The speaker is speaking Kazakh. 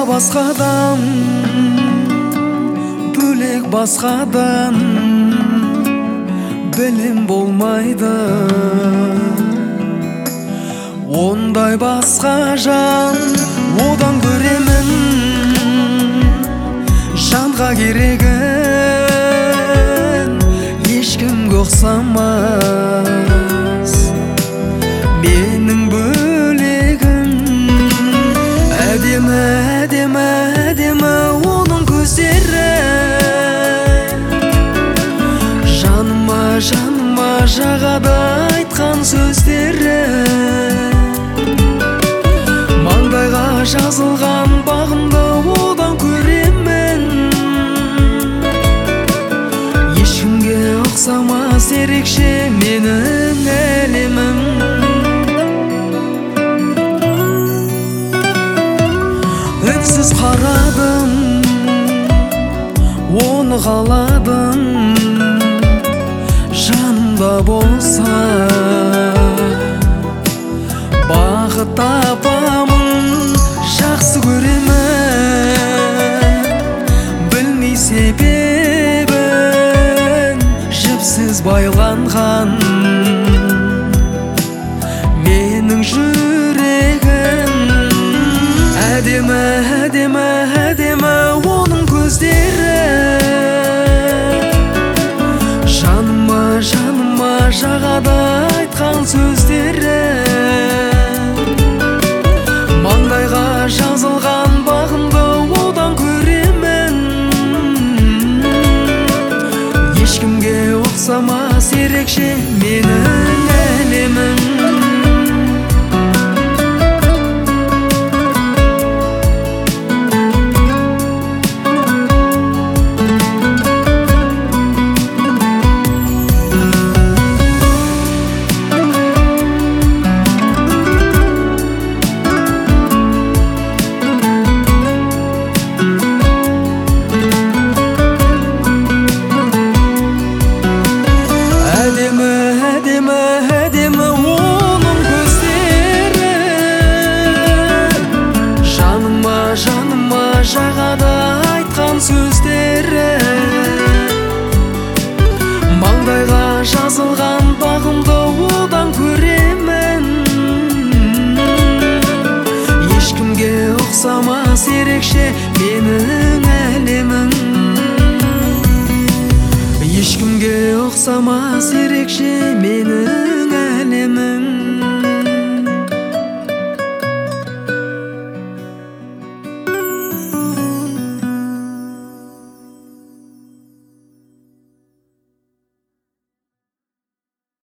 басқадан, бөлек басқадан білім болмайды. Ондай басқа жан одан көремін, жанға керегін ешкімге ұқсамас. Менің бөлегім әдемі, әдемі, әдемі оның көздері. Жаныма, жаныма жағады айтқан сөздері. Маңдайға жазылған бағымды одан көремін. Ешкімге ұқсамас ерекше менің әлемім. Үнсіз қарадым, оны қаладым. Жанымда болса бақыт табамын, жақсы көремін. Білмей себебін, жіпсіз байланған менің жүрегім. Әдемі, әдемі, әдемі оның көздері. Жаныма, жаныма жағады айтқан сөздері. Маңдайға жазылған бағымды одан көремін. Ешкімге ұқсамас ерекше менің әлемім. Жағады айтқан сөздері. Маңдайға жазылған бағымды одан көремін. Ешкімге ұқсамас ерекше менің әлемім. Ешкімге ұқсамас ерекше